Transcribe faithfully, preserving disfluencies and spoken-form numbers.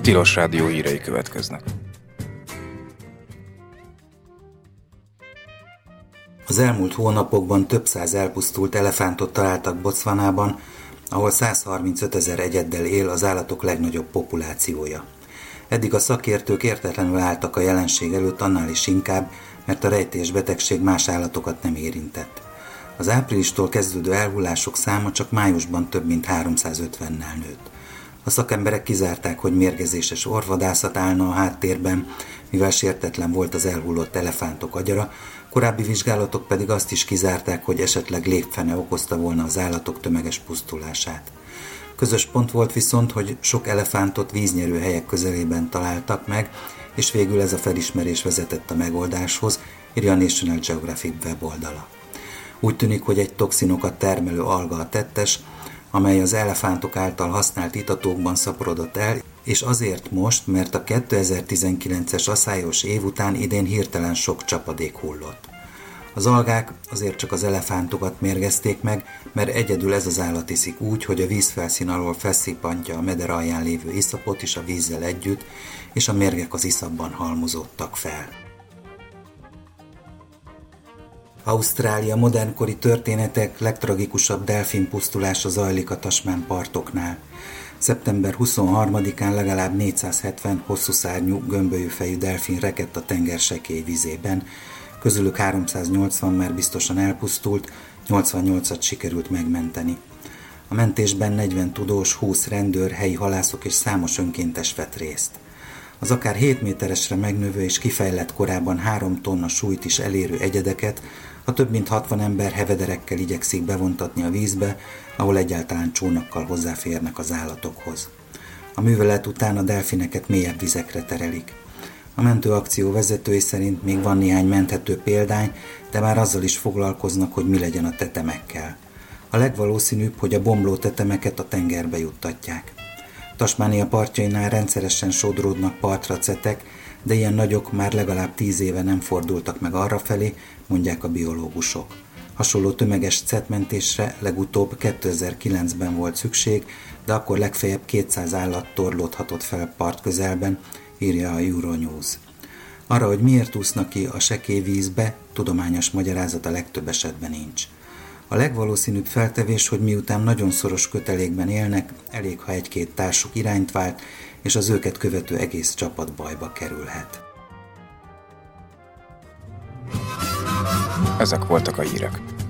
Tilos Rádió hírei következnek. Az elmúlt hónapokban több száz elpusztult elefántot találtak Botswanában, ahol százharmincötezer egyeddel él az állatok legnagyobb populációja. Eddig a szakértők értetlenül álltak a jelenség előtt, annál is inkább, mert a rejtélyes betegség más állatokat nem érintett. Az áprilistól kezdődő elhullások száma csak májusban több mint háromszázötvennel nőtt. A szakemberek kizárták, hogy mérgezéses orvvadászat állna a háttérben, mivel sértetlen volt az elhullott elefántok agyara, korábbi vizsgálatok pedig azt is kizárták, hogy esetleg lépfene okozta volna az állatok tömeges pusztulását. Közös pont volt viszont, hogy sok elefántot víznyerő helyek közelében találtak meg, és végül ez a felismerés vezetett a megoldáshoz, írja a National Geographic weboldala. Úgy tűnik, hogy egy toxinokat termelő alga a tettes, amely az elefántok által használt itatókban szaporodott el, és azért most, mert a kétezer-tizenkilences aszályos év után idén hirtelen sok csapadék hullott. Az algák azért csak az elefántokat mérgezték meg, mert egyedül ez az állat iszik úgy, hogy a vízfelszín alól felszippantja a meder alján lévő iszapot is a vízzel együtt, és a mérgek az iszapban halmozódtak fel. Ausztrália modernkori történetek legtragikusabb delfinpusztulása zajlik a Tasman partoknál. szeptember huszonharmadikán legalább négyszázhetven hosszú szárnyú, gömbölyű fejű delfin rekedt a tenger sekély vízében, közülük háromszáznyolcvan már biztosan elpusztult, nyolcvannyolcat sikerült megmenteni. A mentésben negyven tudós, húsz rendőr, helyi halászok és számos önkéntes vett részt. Az akár hét méteresre megnövő és kifejlett korában három tonna súlyt is elérő egyedeket a több mint hatvan ember hevederekkel igyekszik bevontatni a vízbe, ahol egyáltalán csónakkal hozzáférnek az állatokhoz. A művelet után a delfineket mélyebb vizekre terelik. A mentőakció vezetői szerint még van néhány menthető példány, de már azzal is foglalkoznak, hogy mi legyen a tetemekkel. A legvalószínűbb, hogy a bomló tetemeket a tengerbe juttatják. Tasmánia partjainál rendszeresen sodródnak partra cetek, de ilyen nagyok már legalább tíz éve nem fordultak meg arrafelé, mondják a biológusok. Hasonló tömeges cetmentésre legutóbb kétezer-kilencben volt szükség, de akkor legfeljebb kétszáz állat torlódhatott fel part közelben, írja a Euronews. Arra, hogy miért úsznak ki a sekély vízbe, tudományos magyarázat a legtöbb esetben nincs. A legvalószínűbb feltevés, hogy miután nagyon szoros kötelékben élnek, elég, ha egy-két társuk irányt vált, és az őket követő egész csapat bajba kerülhet. Ezek voltak a hírek.